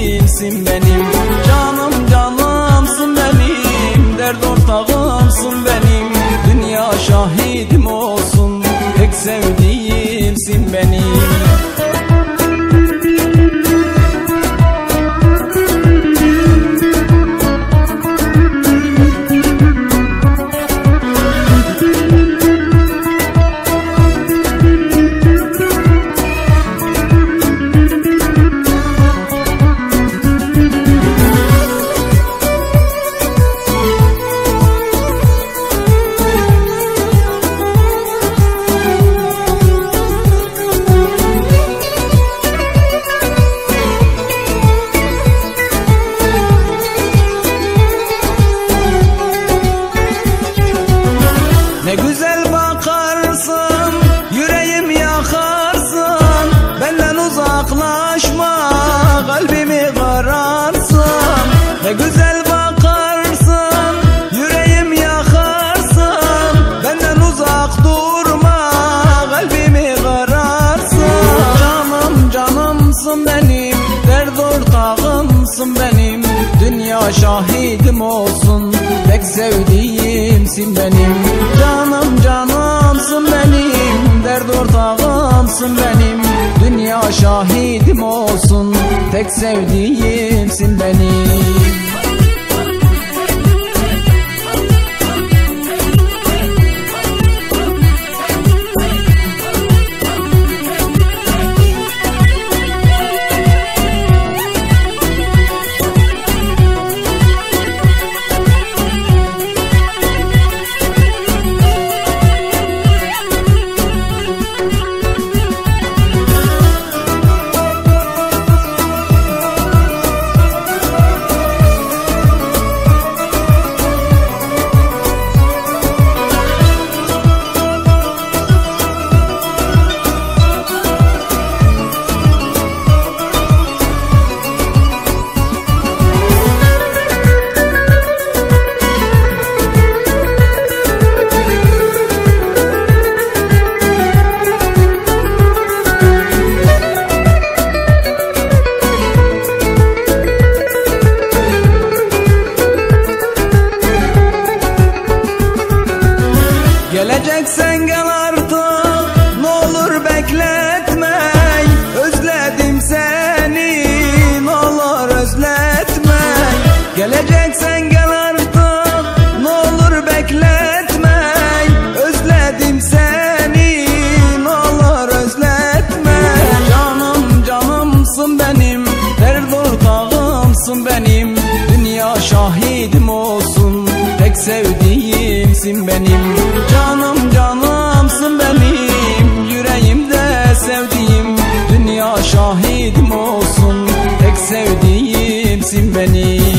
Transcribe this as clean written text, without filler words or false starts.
sevdiğimsin benim. Canım canımsın benim, dert ortağımsın benim. Dünya şahidim olsun, tek sevdiğimsin benim. Ne güzel bakarsın, yüreğim yakarsın. Benden uzaklaşma, kalbimi kararsın. Ne güzel bakarsın, yüreğim yakarsın. Benden uzak durma, kalbimi kararsın. Canım canımsın benim, dert ortağımsın benim. Dünya şahidim olsun, tek sevdiğimsin benim. Canım canımsın benim, dert ortağımsın benim. Dünya şahidim olsun, tek sevdiğimsin benim. Geleceksen gel artık, ne olur bekletme. Özledim seni, ne olur özletme. Geleceksen gel artık, ne olur bekletme. Özledim seni, ne olur özletme. Canım canımsın benim, dert ortağımsın benim. Dünya şahidim olsun, tek sevdiğimsin benim. Canım canımsın benim, yüreğimde sevdiğim. Dünya şahidim olsun, tek sevdiğimsin benim.